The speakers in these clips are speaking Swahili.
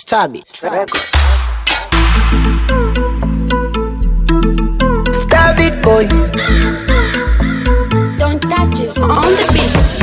Tabi Stabit boy, Don't touch us on the beat.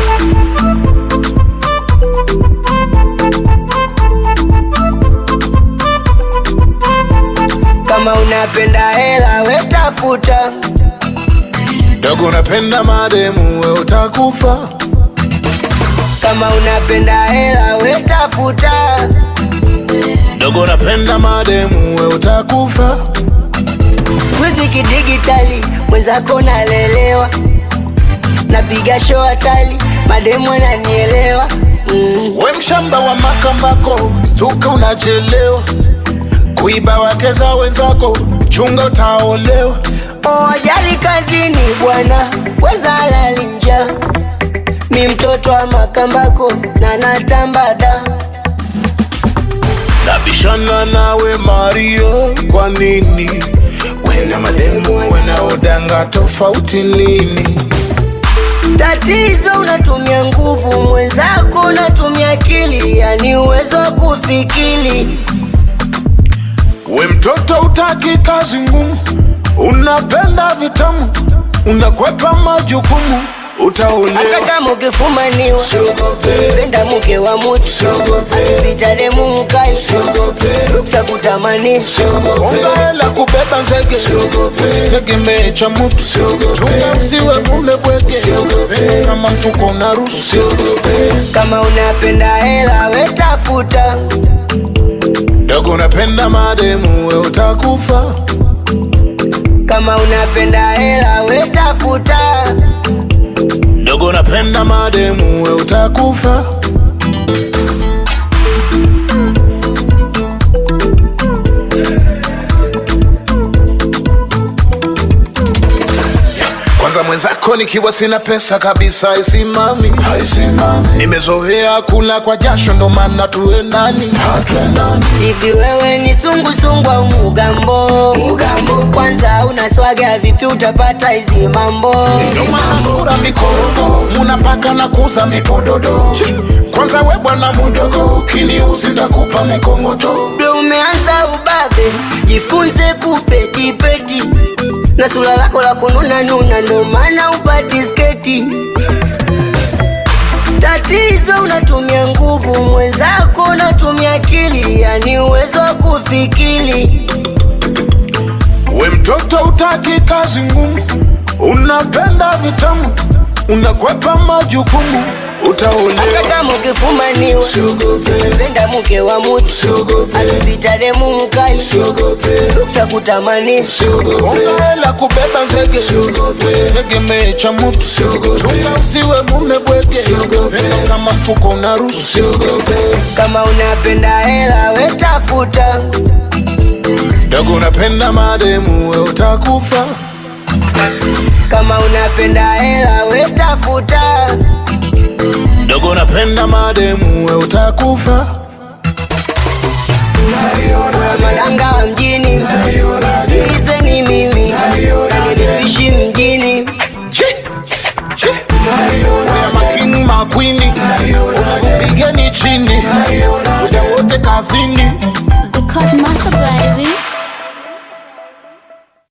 kama unapenda hela we tafuta. Dogo unapenda mademu we utakufa. Kama unapenda hela we tafuta. Dogo unapenda mademu we utakufa. Squeeze kidigitali, mwenzako nalelewa. Napiga show hatali, mademu ananielewa. We mshamba wa makambako, stuka unachelewa. Kuiba wake za wenzako, chunga utaolewa. Ajali kazini bwana, weza lali njaa. Mi mtoto wa makambako na natambada. Nabishana nawe Mario, kwa nini? Wena mademu wanaodanga tofauti nini? Tatizo unatumia nguvu, mwenzako unatumia akili. Yani uwezo wa kufikiri. We mtoto utaki kazi ngumu, unapenda vitamu, unakwepa majukumu, utaolewa. Hata kama ukifumaniwa, penda mke wa mutu, akipita demu mkali, ruksa kutamani. Onga hela kubeba nzege, usitegemee cha mutu. Chunga msiwe mume bwege, kama mfuko unaruhusu. Kama unapenda hela we tafuta. Dogo unapenda mademu we utakufa. Kama unapenda hela we tafuta. Dogo unapenda mademu we utakufa. Kwanza mwenzako nikiwa sina pesa kabisa haisimami. Nimezoea kula kwa jasho ndo maana tuendani. Hivi wewe ni sungu au mugambo? Kwanza unaswaga vipi utapata hizi mambo? Sura mikorogo, munapaka na kuza mipododo. Kwanza we bwana mudogo, kiniuzi ndakupa mikongoto. Bro umeanza ubabe, jifunze kupetipeti. Na sura lako la kununa nuna ndo maana upati sketi. Tatizo unatumia nguvu, mwenzako unatumia akili. Yani uwezo wa kufikiri. We mtoto utaki kazi ngumu, unapenda vitamu, unakwepa majukumu, utaolewa. Hata kama ukifumaniwa, penda mke wa mutu, akipita demu mkali, ruksa kutamani. Onga hela kubeba nzege, usitegemee cha mutu. Chunga usiwe mume bwege, kama mfuko unaruhusu. Kama unapenda hela we tafuta. Dogo unapenda mademu we utakufa. Kama unapenda hela we tafuta. Dogo unapenda mademu we utakufa.